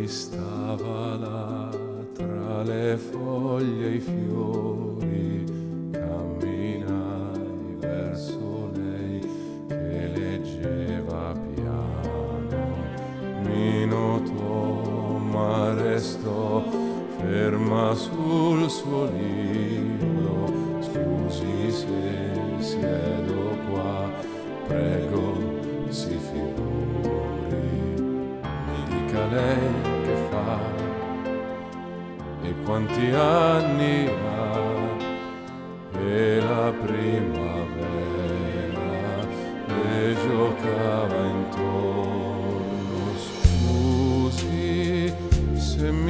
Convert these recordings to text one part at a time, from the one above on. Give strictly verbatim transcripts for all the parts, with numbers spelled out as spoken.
stava là tra le foglie e i fiori, camminai verso lei che leggeva piano, mi notò ma restò ferma sul suo libro. Scusi se siedo qua, prego si figuri, mi dica lei che fa e quanti anni ha, e la primavera le giocava intorno. Scusi se mi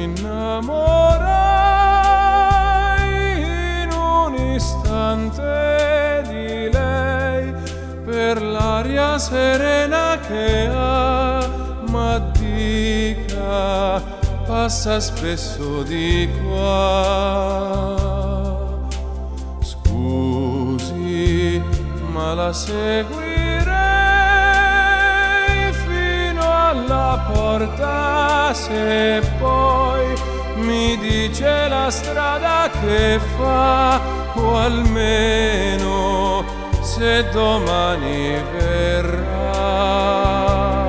innamorai in un istante di lei, per l'aria serena che ha, ma dica, passa spesso di qua. Scusi, ma la seguirei fino alla porta, se poi mi dice la strada che fa, o almeno se domani verrà.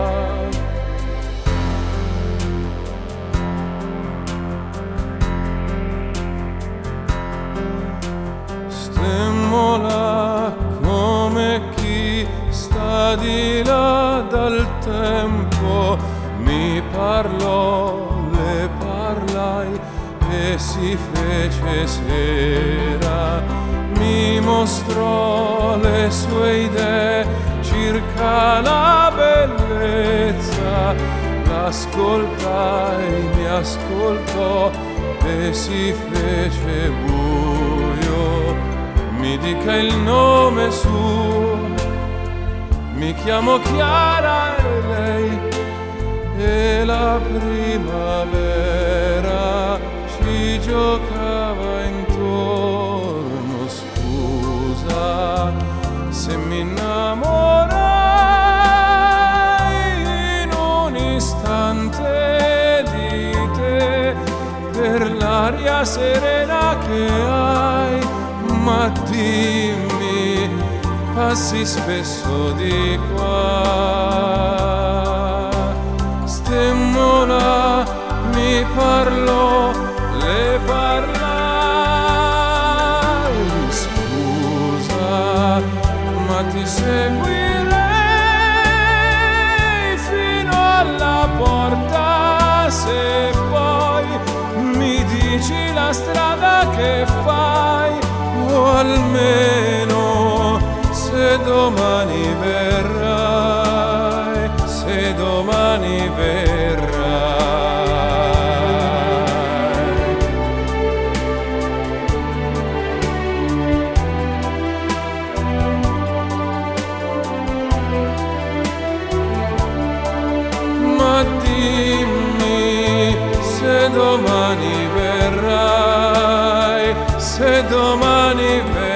Stemmo là come chi sta di là dal tempo, mi parlò, le parlai e si fece sera, mi mostrò le sue idee circa la bellezza, l'ascoltai, mi ascoltò e si fece buio, mi dica il nome suo, mi chiamo Chiara e lei, e la primavera ci giocava intorno. Scusa se mi innamorai in un istante di te, per l'aria serena che hai, ma dimmi, passi spesso di qua. Stemmo là, mi parlò, le parlai, scusa, ma ti seguirei fino alla porta, se poi mi dici la strada che fai, o almeno se domani verrai, se domani verrai. Ma dimmi se domani verrai, se domani verrai.